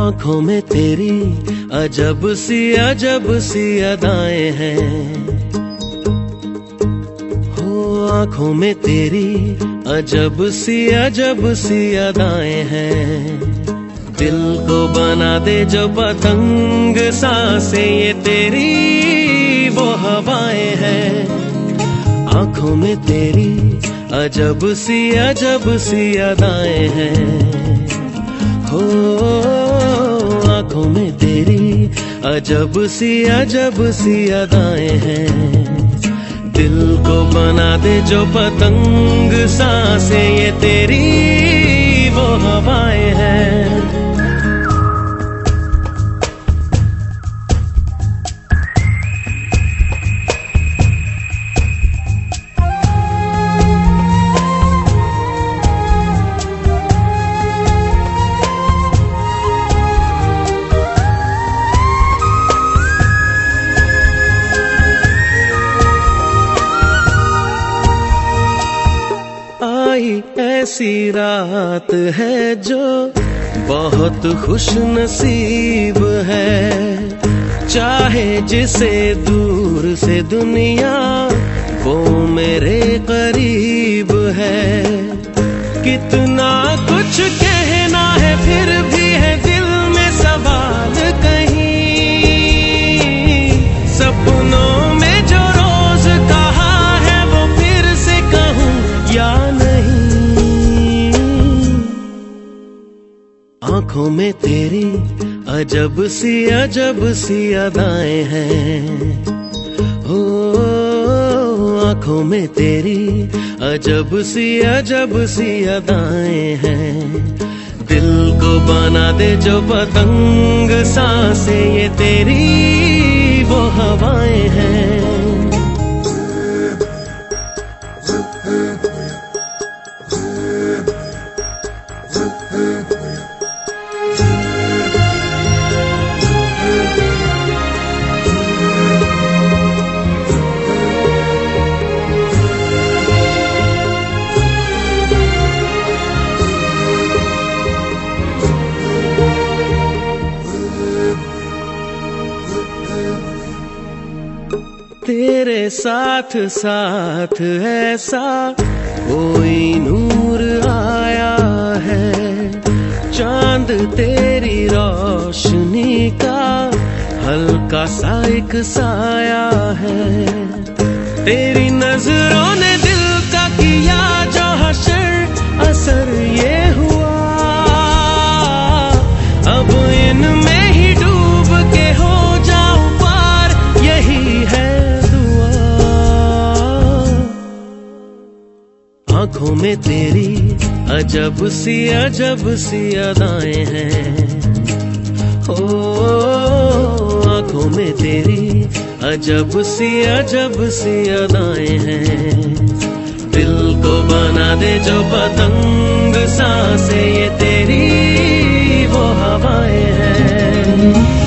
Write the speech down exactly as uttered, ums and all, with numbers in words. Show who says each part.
Speaker 1: आँखों में तेरी अजब सी अजब सी अदाएं हैं, हो आँखों में तेरी अजब सी अजब सी अदाएं हैं। दिल को बना दे जो पतंग सांसें ये तेरी वो हवाएं हैं। आँखों में तेरी अजब सी अजब सी अदाएं हैं, हो आँखों में तेरी अजब सी अजब सी अदाएं हैं। दिल को बना दे जो पतंग सांसें ये तेरी वो हवाएं हैं। ऐसी रात है जो बहुत खुश नसीब है, चाहे जिसे दूर से दुनिया वो मेरे करीब है। कितना कुछ कहना है फिर भी है दिल में सवाल कहीं, सपनों में जो रोज कहा है वो फिर से कहूँ या नहीं। आँखों में तेरी अजब सी अजब सी अदाएं हैं, हो आँखों में तेरी अजब सी अजब सी अदाएं हैं। दिल को बना दे जो पतंग सांसें ये तेरी वो हवाएं हैं। तेरे साथ साथ ऐसा कोई नूर आया है, चांद तेरी रोशनी का हल्का सा एक साया है। तेरी नजरों ने दिल का किया जो हशर असर ये हुआ, अब इनमें ही डूब के हो जाऊं पार यही है। आँखों में तेरी अजब सी अजब सी अदाएं हैं, हो आँखों में तेरी अजब सी अजब सी अदाएं हैं। दिल को बना दे जो पतंग सांसें ये तेरी वो हवाएं हैं।